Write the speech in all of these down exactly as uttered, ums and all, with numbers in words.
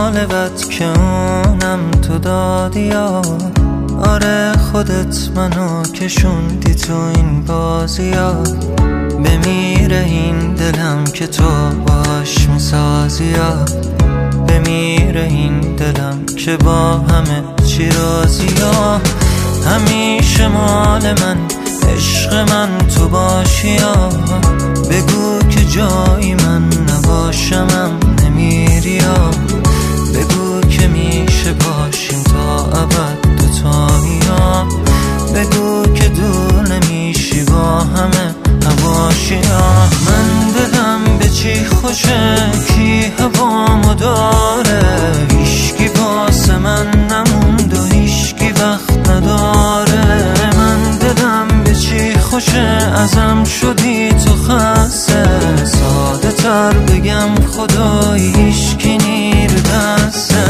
شمال بد که اونم تو دادی یا آره خودت منو کشوندی تو این بازی ها. بمیره این دلم که تو باش میسازی یا بمیره این دلم که با همه چی راضی یا همیشه مال من عشق من تو باشی یا بگو که جایی من نباشمم نمیری یا بگو که میشه باشیم تا ابد دوتایی یا بگو که دور نمیشی با همه هواشی یا من دلم به چی خوشه کی هوامو داره هیشکی واسه من نموند و هیشکی وقت نداره من دلم به چی خوشه ازم شدی تو خسته ساده تر بگم خدایی هیشکی نیر دسته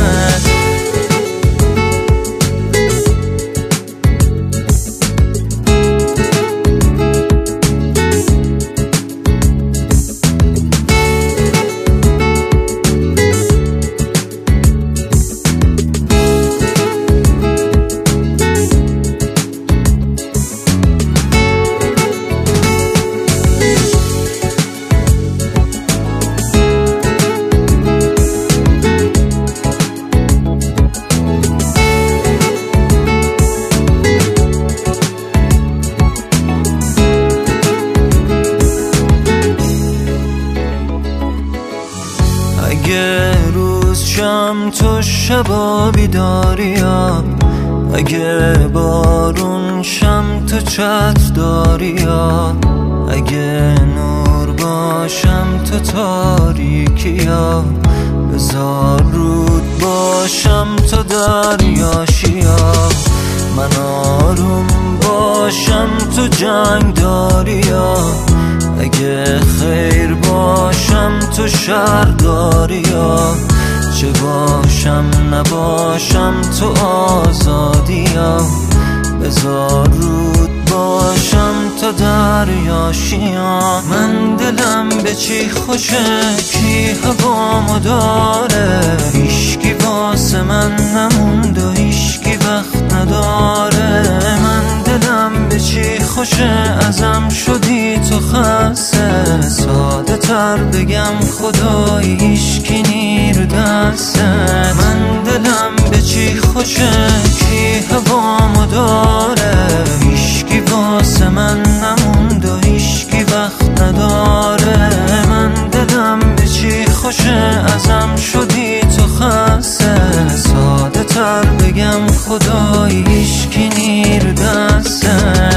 اگه روز شم تو شبا بیداری یا اگه بارون شم تو چت داری یا اگه نور باشم تو تاریکی یا بذار رود باشم تو دریاشی یا من آروم باشم تو جنگ داری یا اگه خیر باشم تو شر داری یا چه باشم نباشم تو آزادی یا بذار رود باشم تو دریاشی یا من دلم به چی خوشه کی هوامو داره هیشکی واسه من نموند و هیشکی وقت نداره من دلم به چی خوشه ازم شدی تو خسته ساده تر بگم خدایی هیشکی نیر دسته من دلم به چی خوشه کی هوامو داره هیشکی واسه من نموند و هیشکی وقت نداره من دلم به چی خوشه ازم شدی تو خسته ساده تر بگم خدایی هیشکی نیر دسته